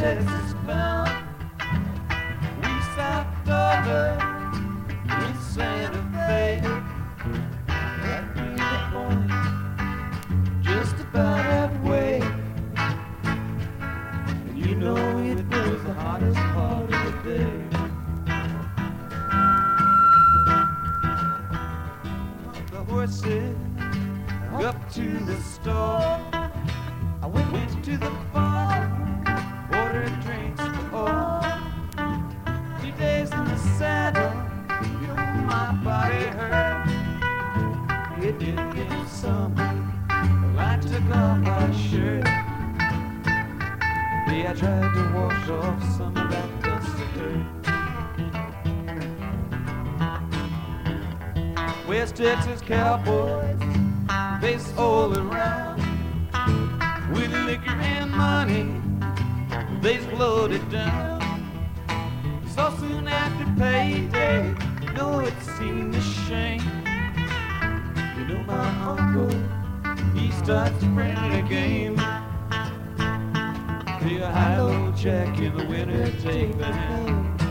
Texas bound. We stopped over in Santa Fe. That being the point, just about halfway. And you know it was the hottest part of the day. The horses up to the store. I went to the bar, ordered drinks for all. 2 days in the saddle, you know my body hurt. It didn't get some. Well, I took off my shirt. Yeah, I tried to wash off some of that dust and dirt. West Texas cowboys, they all around. With liquor and money, they slowed it down. So soon after payday, you know it seemed a shame. You know my uncle, he starts to bring the game. Be a high-low jack in the winter, take the hand.